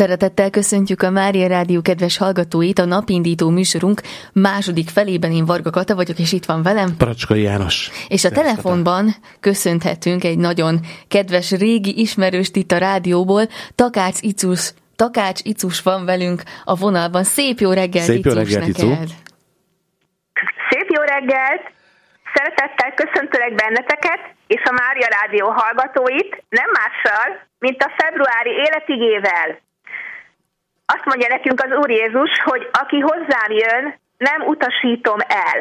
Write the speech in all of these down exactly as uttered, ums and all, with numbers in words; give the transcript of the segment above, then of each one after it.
Szeretettel köszöntjük a Mária Rádió kedves hallgatóit, a napindító műsorunk második felében. Én Varga Kata vagyok, és itt van velem Paracskai János. És a telefonban köszönhetünk egy nagyon kedves régi ismerőst itt a rádióból, Takács Icus. Takács Icus van velünk a vonalban. Szép jó reggelt, Szép jó Icus, reggelt, neked! Icu. Szép jó reggelt! Szeretettel köszöntölek benneteket és a Mária Rádió hallgatóit, nem mással, mint a februári életigével. Azt mondja nekünk az Úr Jézus, hogy aki hozzám jön, nem utasítom el.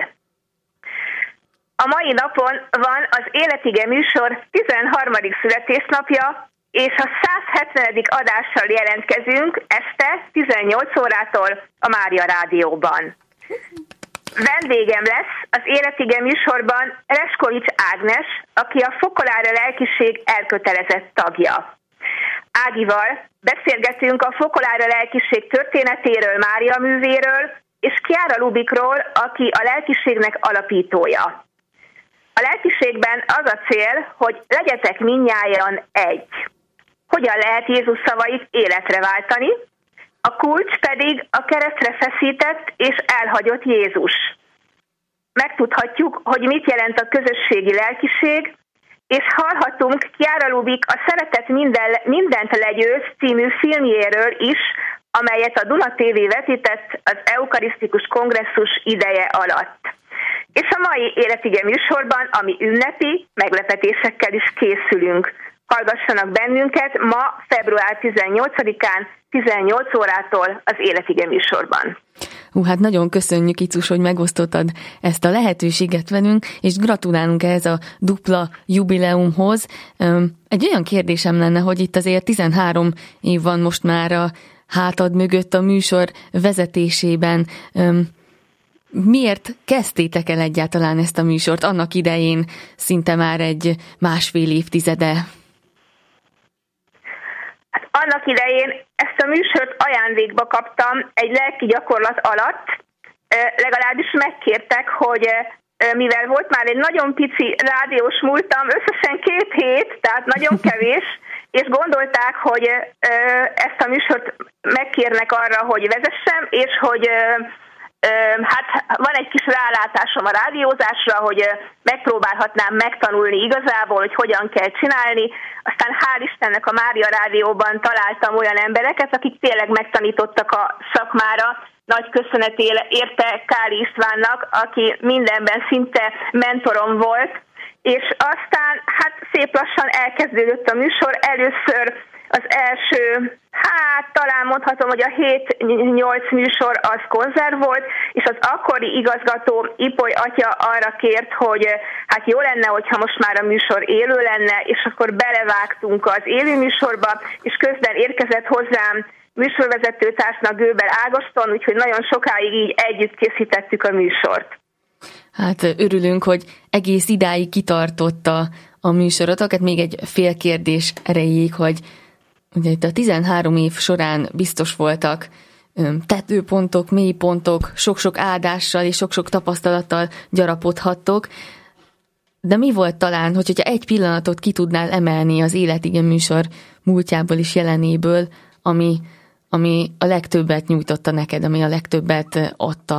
A mai napon van az Életige műsor tizenharmadik születésnapja, és a száz hetvenedik adással jelentkezünk este tizennyolc órától a Mária Rádióban. Vendégem lesz az Életige műsorban Reskovics Ágnes, aki a Fokolára lelkiség elkötelezett tagja. Ágival beszélgetünk a Fokolára lelkiség történetéről, Mária művéről, és Chiara Lubikról, aki a lelkiségnek alapítója. A lelkiségben az a cél, hogy legyetek mindnyájan egy. Hogyan lehet Jézus szavait életre váltani? A kulcs pedig a keresztre feszített és elhagyott Jézus. Megtudhatjuk, hogy mit jelent a közösségi lelkiség, és hallhatunk Chiara Lubik a Szeretet minden, mindent legyőz című filmjéről is, amelyet a Duna té vé vetített az eukarisztikus kongresszus ideje alatt. És a mai Életige műsorban, ami ünnepi, meglepetésekkel is készülünk. Hallgassanak bennünket ma, február tizennyolcadikán, tizennyolc órától az Életige műsorban. Hú, hát nagyon köszönjük, Icus, hogy megosztottad ezt a lehetőséget velünk, és gratulálunk ehhez a dupla jubileumhoz. Egy olyan kérdésem lenne, hogy itt azért tizenhárom év van most már a hátad mögött a műsor vezetésében. Miért kezdtétek el egyáltalán ezt a műsort? Annak idején szinte már egy másfél évtizede. Hát annak idején ezt a műsort ajándékba kaptam egy lelki gyakorlat alatt, legalábbis megkértek, hogy mivel volt már egy nagyon pici rádiós múltam, összesen két hét, tehát nagyon kevés, és gondolták, hogy ezt a műsort megkérnek arra, hogy vezessem, és hogy hát van egy kis rálátásom a rádiózásra, hogy megpróbálhatnám megtanulni igazából, hogy hogyan kell csinálni. Aztán hál' Istennek a Mária Rádióban találtam olyan embereket, akik tényleg megtanítottak a szakmára. Nagy köszönet érte Káli Istvánnak, aki mindenben szinte mentorom volt. És aztán hát szép lassan elkezdődött a műsor. Először az első, hát talán mondhatom, hogy a hét-nyolc műsor az konzerv volt, és az akkori igazgató Ipoly atya arra kért, hogy hát jó lenne, hogyha most már a műsor élő lenne, és akkor belevágtunk az élő műsorba, és közben érkezett hozzám műsorvezetőtársnak Göbel Ágoston, úgyhogy nagyon sokáig így együtt készítettük a műsort. Hát örülünk, hogy egész idáig kitartott a, a műsorotokat. Még egy fél kérdés erejéig, hogy ugye itt a tizenhárom év során biztos voltak tetőpontok, mélypontok, sok-sok áldással és sok-sok tapasztalattal gyarapodhattok, de mi volt talán, hogy, hogyha egy pillanatot ki tudnál emelni az Életige műsor múltjából és jelenéből, ami, ami a legtöbbet nyújtotta neked, ami a legtöbbet adta?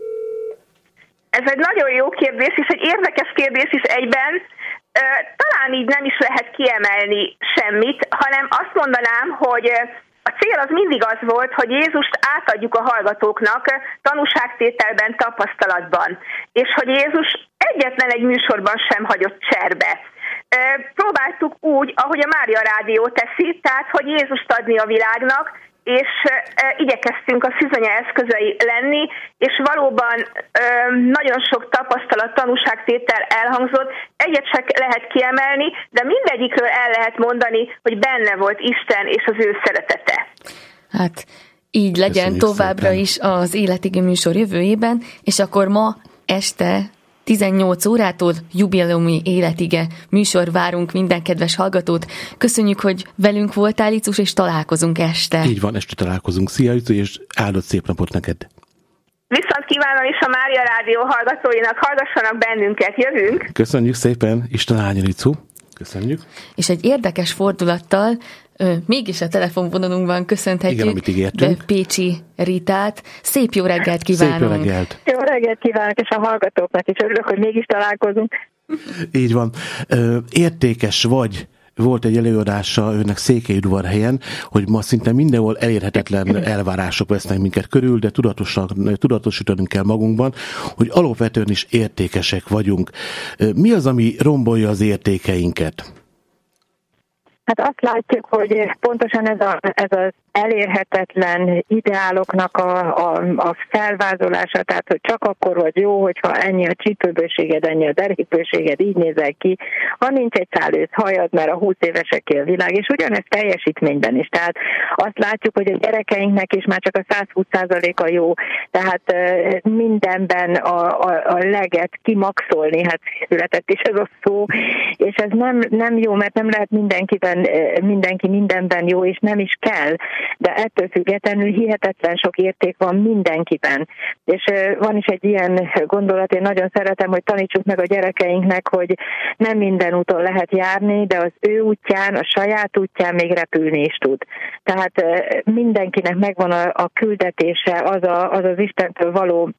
Ez egy nagyon jó kérdés, és egy érdekes kérdés is egyben. Talán így nem is lehet kiemelni semmit, hanem azt mondanám, hogy a cél az mindig az volt, hogy Jézust átadjuk a hallgatóknak tanúságtételben, tapasztalatban. És hogy Jézus egyetlen egy műsorban sem hagyott cserbe. Próbáltuk úgy, ahogy a Mária Rádió teszi, tehát hogy Jézust adni a világnak, és e, igyekeztünk a szüzenye eszközei lenni, és valóban e, nagyon sok tapasztalat, tanúságtétel elhangzott. Egyet csak lehet kiemelni, de mindegyikről el lehet mondani, hogy benne volt Isten és az ő szeretete. Hát így legyen Köszönjük továbbra szépen. Is az Életige műsor jövőjében, és akkor ma este tizennyolc órától jubileumi Életige műsor, várunk minden kedves hallgatót. Köszönjük, hogy velünk voltál, Icus, és találkozunk este. Így van, este találkozunk. Szia, Icu, és áldott szép napot neked. Viszont kívánom is a Mária Rádió hallgatóinak, hallgassanak bennünket, jövünk. Köszönjük szépen, Isten áldjon, Icu. Köszönjük. És egy érdekes fordulattal ö, mégis a telefonvonalunkban köszönhetjük Igen, be Pécsi Ritát. Szép jó reggelt kívánunk! Szép jó reggelt! Jó reggelt kívánok, és a hallgatóknak is örülök, hogy mégis találkozunk. Így van. Ö, értékes vagy, volt egy előadása önnek Székelyudvarhelyen, hogy ma szinte mindenhol elérhetetlen elvárások vesznek minket körül, de tudatosan, tudatosítanunk kell magunkban, hogy alapvetően is értékesek vagyunk. Mi az, ami rombolja az értékeinket? Hát azt látjuk, hogy pontosan ez, a, ez az elérhetetlen ideáloknak a, a, a felvázolása, tehát hogy csak akkor vagy jó, hogyha ennyi a csípőbőséged, ennyi a derékbőséged, így nézel ki, ha nincs egy szál ősz hajad, mert a húsz éveseké a világ, és ugyanez teljesítményben is. Tehát azt látjuk, hogy a gyerekeinknek is már csak a száz húsz százaléka jó, tehát mindenben a, a, a leget kimaxolni, hát született is ez a szó, és ez nem, nem jó, mert nem lehet mindenkiben mindenki mindenben jó, és nem is kell, de ettől függetlenül hihetetlen sok érték van mindenkiben. És van is egy ilyen gondolat, én nagyon szeretem, hogy tanítsuk meg a gyerekeinknek, hogy nem minden úton lehet járni, de az ő útján, a saját útján még repülni is tud. Tehát mindenkinek megvan a, a küldetése, az, a, az az Istentől való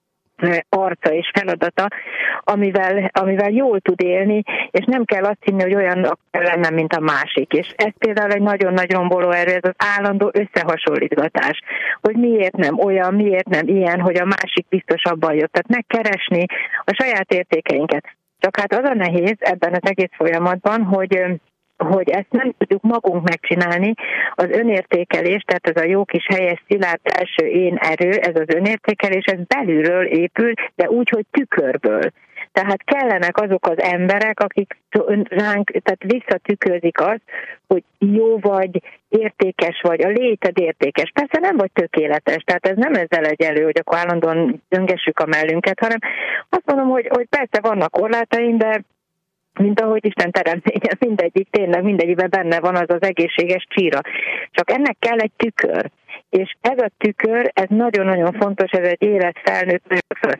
arca és feladata, amivel, amivel jól tud élni, és nem kell azt hinni, hogy olyan kell lennem, mint a másik. És ez például egy nagyon nagy romboló erő, ez az állandó összehasonlítgatás, hogy miért nem olyan, miért nem ilyen, hogy a másik biztos abban jött. Tehát megkeresni a saját értékeinket. Csak hát az a nehéz ebben az egész folyamatban, hogy hogy ezt nem tudjuk magunk megcsinálni, az önértékelés, tehát ez a jó kis helyes, szilárd első én erő, ez az önértékelés, ez belülről épül, de úgy, hogy tükörből. Tehát kellenek azok az emberek, akik ránk, tehát visszatükrözik azt, hogy jó vagy, értékes vagy, a léted értékes. Persze nem vagy tökéletes, tehát ez nem ezzel egyelő, hogy akkor állandóan döngessük a mellünket, hanem azt mondom, hogy, hogy persze vannak korlátaim, de mint ahogy Isten teremtménye, mindegyik, tényleg mindegyikben benne van az az egészséges csíra. Csak ennek kell egy tükör. És ez a tükör, ez nagyon-nagyon fontos, ez egy életfelnőtt,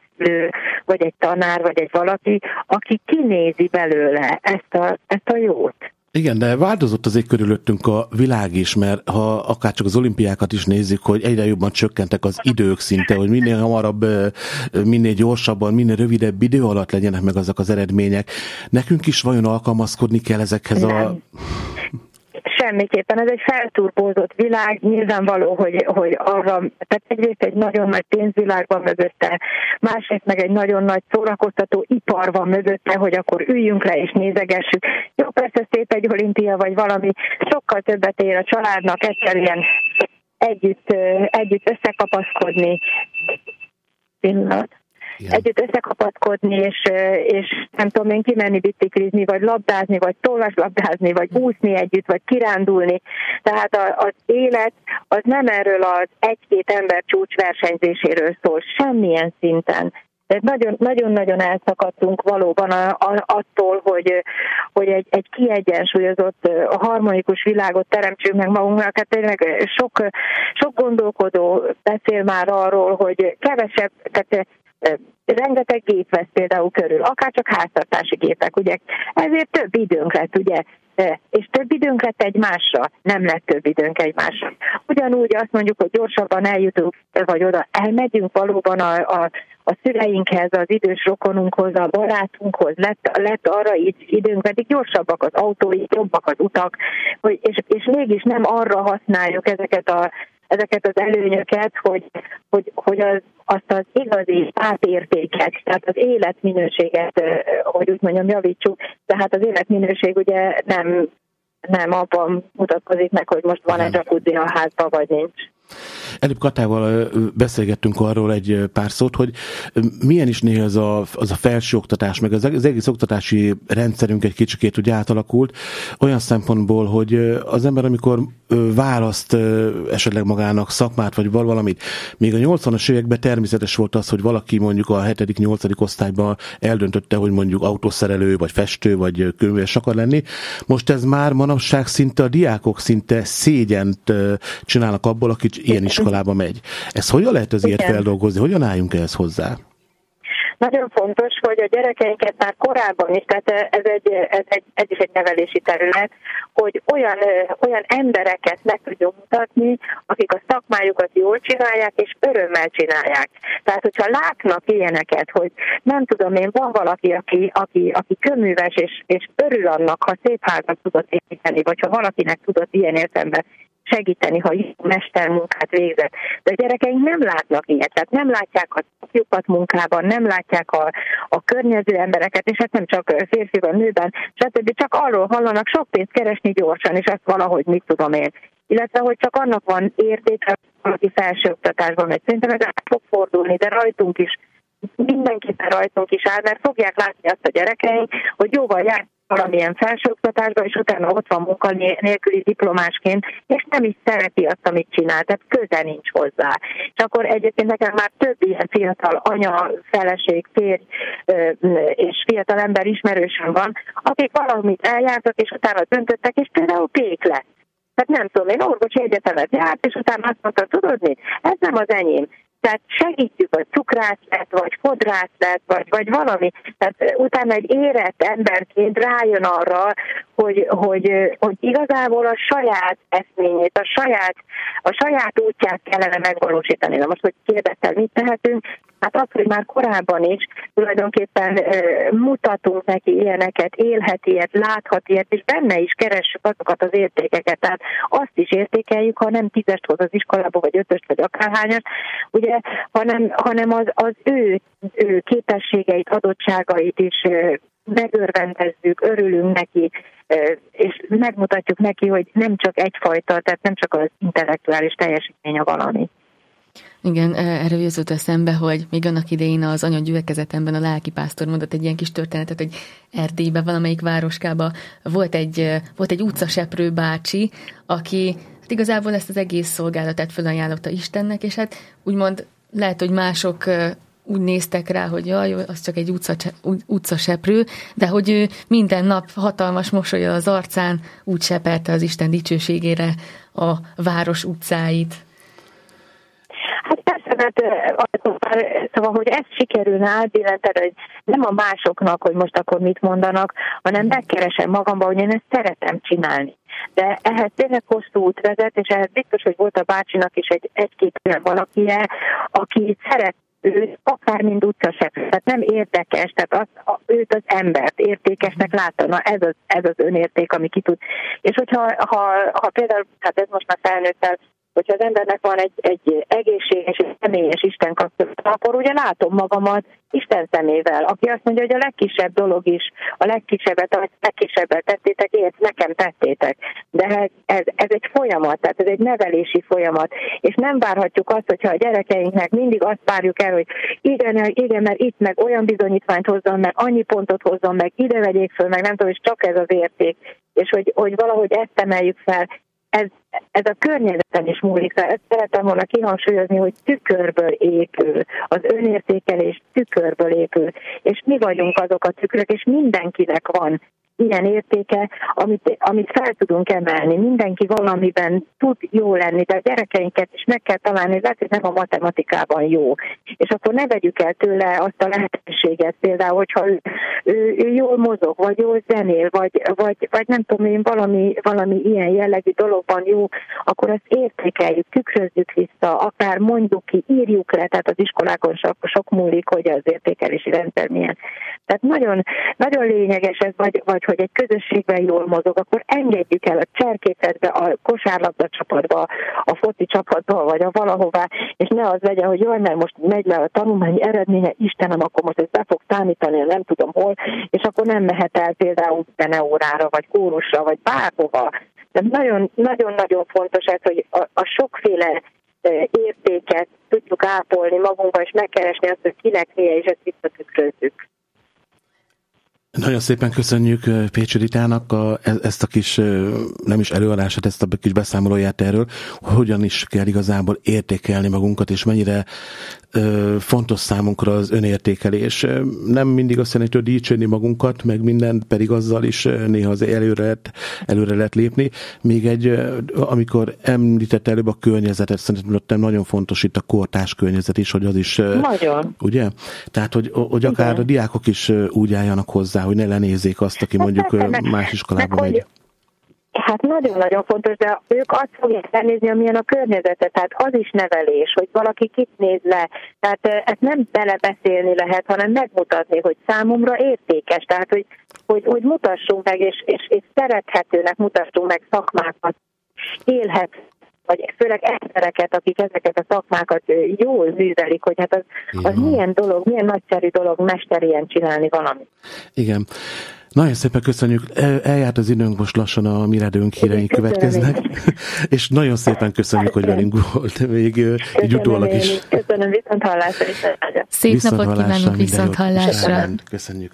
vagy egy tanár, vagy egy valaki, aki kinézi belőle ezt a, ezt a jót. Igen, de változott azért körülöttünk a világ is, mert ha akár csak az olimpiákat is nézzük, hogy egyre jobban csökkentek az idők szinte, hogy minél hamarabb, minél gyorsabban, minél rövidebb idő alatt legyenek meg azok az eredmények. Nekünk is vajon alkalmazkodni kell ezekhez Nem. a... Semmiképpen, ez egy felturbózott világ, nyilvánvaló, hogy, hogy arra, tehát egyrészt egy nagyon nagy pénzvilág van mögötte, másrészt meg egy nagyon nagy szórakoztató ipar van mögötte, hogy akkor üljünk le és nézegessük. Jó, persze szép egy olimpia vagy valami, sokkal többet ér a családnak egyszerűen együtt, együtt összekapaszkodni. Pillanat. Igen. Együtt összekapaszkodni, és, és nem tudom én kimenni biciklizni, vagy labdázni, vagy tollaslabdázni, vagy úszni együtt, vagy kirándulni. Tehát az élet az nem erről az egy-két ember csúcsversenyzéséről szól, semmilyen szinten. De nagyon-nagyon elszakadtunk valóban a, a, attól, hogy, hogy egy, egy kiegyensúlyozott, harmonikus világot teremtsünk meg magunknak. Hát tényleg sok, sok gondolkodó beszél már arról, hogy kevesebb, tehát rengeteg gép vesz például körül, akár csak háztartási gépek, ugye, ezért több időnk lett, ugye, és több időnk lett egymásra, nem lett több időnk egymásra. Ugyanúgy azt mondjuk, hogy gyorsabban eljutunk, vagy oda elmegyünk valóban a, a, a szüleinkhez, az idős rokonunkhoz, a barátunkhoz, lett, lett arra így időnk, pedig gyorsabbak az autóik, jobbak az utak, hogy, és, és mégis nem arra használjuk ezeket a ezeket az előnyöket, hogy, hogy, hogy az, azt az igazi átértéket, tehát az életminőséget, hogy úgy mondjam, javítsuk, tehát az életminőség ugye nem, nem abban mutatkozik meg, hogy most van egy jacuzzi a házban, vagy nincs. Előbb Katával beszélgettünk arról egy pár szót, hogy milyen is néha az a, az a felsőoktatás, meg az, az egész oktatási rendszerünk egy kicsikét úgy átalakult, olyan szempontból, hogy az ember, amikor választ esetleg magának szakmát, vagy valamit, még a nyolcvanas években természetes volt az, hogy valaki mondjuk a hetedik nyolcadik osztályban eldöntötte, hogy mondjuk autószerelő, vagy festő, vagy könyves akar lenni. Most ez már manapság szinte a diákok szinte szégyent csinálnak abból, aki ilyen iskolába megy. Ez hogyan lehet az ilyet feldolgozni? Hogyan álljunk ehhez hozzá? nagyon fontos, hogy a gyerekeinket már korábban is, tehát ez, egy, ez, egy, ez is egy nevelési terület, hogy olyan, olyan embereket meg tudjunk mutatni, akik a szakmájukat jól csinálják, és örömmel csinálják. Tehát, hogyha látnak ilyeneket, hogy nem tudom én, van valaki, aki, aki, aki köműves, és, és örül annak, ha szép házat tudott építeni, vagy ha valakinek tudott ilyen értelemben segíteni, ha jó mestermunkát végzett. De a gyerekeink nem látnak ilyet, tehát nem látják a szakjukat munkában, nem látják a, a környező embereket, és hát nem csak férfiban, nőben, stb. Csak arról hallanak sok pénzt keresni gyorsan, és ezt valahogy mit tudom én. Illetve, hogy csak annak van értéke, valaki felsőoktatásban megy. Szerintem ez át fog fordulni, de rajtunk is, mindenképpen rajtunk is áll, mert fogják látni azt a gyerekeink, hogy jóval jár valamilyen felsőoktatásban, és utána ott van munka nélküli diplomásként, és nem is szereti azt, amit csinál, tehát köze nincs hozzá. És akkor egyébként nekem már több ilyen fiatal anya, feleség, férj és fiatal ember ismerősöm van, akik valamit eljártak, és utána döntöttek, és például pék lett. Tehát nem tudom, én orvosi egyetemet járt, és utána azt mondta, tudod mit? Ez nem az enyém. Tehát segítjük, hogy cukrász lett, vagy fodrász lett, vagy, vagy valami. Tehát utána egy érett emberként rájön arra, hogy, hogy, hogy igazából a saját eszményét, a saját, a saját útját kellene megvalósítani. Na most, hogy kérdeztel, mit tehetünk? Hát az, hogy már korábban is tulajdonképpen e, mutatunk neki ilyeneket, élhet ilyet, láthat ilyet, és benne is keressük azokat az értékeket. Tehát azt is értékeljük, ha nem tízest hoz az iskolába, vagy ötöst, vagy akárhányast, ugye, hanem, hanem az, az ő, ő képességeit, adottságait is e, megörvendezzük, örülünk neki, e, és megmutatjuk neki, hogy nem csak egyfajta, tehát nem csak az intellektuális teljesítmény a valami. Igen, erről jutott eszembe, hogy még annak idején az anyagyülekezetemben a lelkipásztor mondott egy ilyen kis történetet, hogy Erdélyben, valamelyik városkában volt egy, volt egy utcaseprő bácsi, aki hát igazából ezt az egész szolgálatát felajánlotta Istennek, és hát úgymond lehet, hogy mások úgy néztek rá, hogy jaj, az csak egy utca, utcaseprő, de hogy ő minden nap hatalmas mosolya az arcán úgy seperte az Isten dicsőségére a város utcáit. Hát persze, mert szóval, hogy ezt sikerülne átbillenteni, hogy nem a másoknak, hogy most akkor mit mondanak, hanem megkeresem magamban, hogy én ezt szeretem csinálni. De ehhez tényleg hosszú út vezet, és ehhez biztos, hogy volt a bácsinak is egy, egy-két olyan valakije, aki szeret őt akár mind utcaseprő, tehát nem érdekes, tehát az, a, őt az embert értékesnek látta, na ez az, ez az önérték, ami ki tud. És hogyha ha, ha például, hát ez most már felnőttel, hogyha az embernek van egy, egy egészséges és személyes Isten kapcsolata, akkor ugye látom magamat Isten szemével, aki azt mondja, hogy a legkisebb dolog is, a legkisebbet, amit legkisebbet tettétek, ért, nekem tettétek. De ez, ez, ez egy folyamat, tehát ez egy nevelési folyamat, és nem várhatjuk azt, hogyha a gyerekeinknek mindig azt várjuk el, hogy igen, igen, mert itt meg olyan bizonyítványt hozzon, meg annyi pontot hozzon, meg ide vegyék föl, meg nem tudom, és csak ez az érték, és hogy, hogy valahogy ezt emeljük fel. Ez, ez a környezeten is múlik. Ezt szeretem volna kihangsúlyozni, hogy tükörből épül. Az önértékelés tükörből épül. És mi vagyunk azok a tükrök, és mindenkinek van ilyen értéke, amit, amit fel tudunk emelni. Mindenki valamiben tud jó lenni, de a gyerekeinket is meg kell találni, hogy lehet, hogy nem a matematikában jó. És akkor ne vegyük el tőle azt a lehetőséget, például, hogyha ő, ő, ő jól mozog, vagy jól zenél, vagy, vagy, vagy nem tudom én, valami, valami ilyen jellegű dologban jó, akkor ezt értékeljük, tükrözzük vissza, akár mondjuk ki, írjuk le, tehát az iskolákon sok, sok múlik, hogy az értékelési rendszer milyen. Tehát nagyon, nagyon lényeges ez, vagy, vagy hogy egy közösségben jól mozog, akkor engedjük el a cserkészetbe, a kosárlabda csapatba, a foci csapatba, vagy a valahová, és ne az legyen, hogy jaj, mert most megy le a tanulmányi eredménye, Istenem, akkor most ez be fog számítani, nem tudom hol, és akkor nem mehet el például zeneórára, vagy kórusra, vagy bárhova. De nagyon-nagyon fontos ez, hogy a, a sokféle értéket tudjuk ápolni magunkba, és megkeresni azt, hogy kinek milyen, és ezt visszatükrözzük. Nagyon szépen köszönjük Pécsi Ritának a, ezt a kis, nem is előadását, ezt a kis beszámolóját erről, hogy hogyan is kell igazából értékelni magunkat, és mennyire ö, fontos számunkra az önértékelés. Nem mindig azt jelenti, hogy dicsérni magunkat, meg mindent, pedig azzal is néha az előre lehet, előre lehet lépni. Még egy, amikor említett előbb a környezetet, szerintem nagyon fontos itt a kortárs környezet is, hogy az is... Nagyon. Ugye? Tehát, hogy, hogy akár igen. a diákok is úgy álljanak hozzá, hogy ne lenézzék azt, aki mondjuk hát, más iskolába megy. Hogy, hát nagyon-nagyon fontos, de ők azt fogják lenézni, amilyen a környezete, tehát az is nevelés, hogy valaki kit néz le. Tehát ezt nem belebeszélni lehet, hanem megmutatni, hogy számomra értékes, tehát hogy, hogy, hogy mutassunk meg, és, és, és szerethetőnek mutassunk meg szakmákat, élhet, vagy főleg embereket, akik ezeket a szakmákat jól művelik, hogy hát az, az milyen dolog, milyen nagyszerű dolog mesterien csinálni valamit. Igen. Nagyon szépen köszönjük. El, eljárt az időnk, most lassan a Mi Rádiónk híreink következnek. És nagyon szépen köszönjük, hogy velünk volt még így utólag is. Köszönöm, viszont hallásra is. Szép viszont napot kívánunk, viszont hallásra. Köszönjük.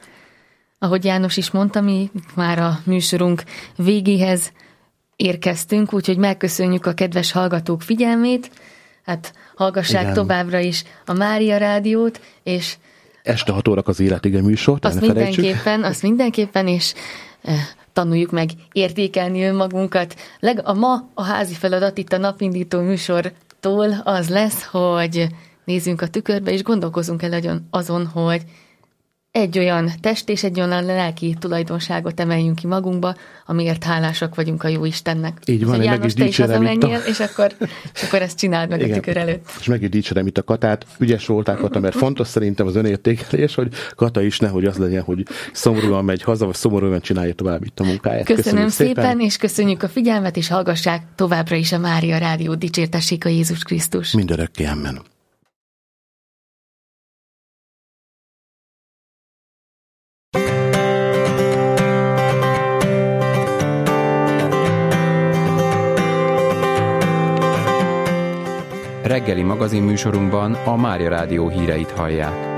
Ahogy János is mondta, mi már a műsorunk végéhez érkeztünk, úgyhogy megköszönjük a kedves hallgatók figyelmét. Hát hallgassák Igen. továbbra is a Mária Rádiót, és este hat órak az Életige műsort, azt mindenképpen, azt mindenképpen, és e, tanuljuk meg értékelni önmagunkat. Leg, a ma a házi feladat itt a napindító műsortól az lesz, hogy nézzünk a tükörbe, és gondolkozunk el azon, hogy egy olyan test és egy olyan lelki tulajdonságot emeljünk ki magunkba, amiért hálásak vagyunk a jó Istennek. Így van, János, meg is te is hazamenjél, a... és, akkor, és akkor ezt csináld meg Igen. a tükör előtt. És meg is dicsérem itt a Katát. Ügyes voltál, Kata, mert fontos szerintem az önértékelés, hogy Kata is nehogy az legyen, hogy szomorúan megy haza, vagy szomorúan csinálja tovább itt a munkáját. Köszönöm, Köszönöm szépen, szépen, és köszönjük a figyelmet, és hallgassák továbbra is a Mária Rádiót. Dicsértessék a Jézus Krisztus. Mindörökké, amen. Reggeli magazinműsorunkban a Mária Rádió híreit hallják.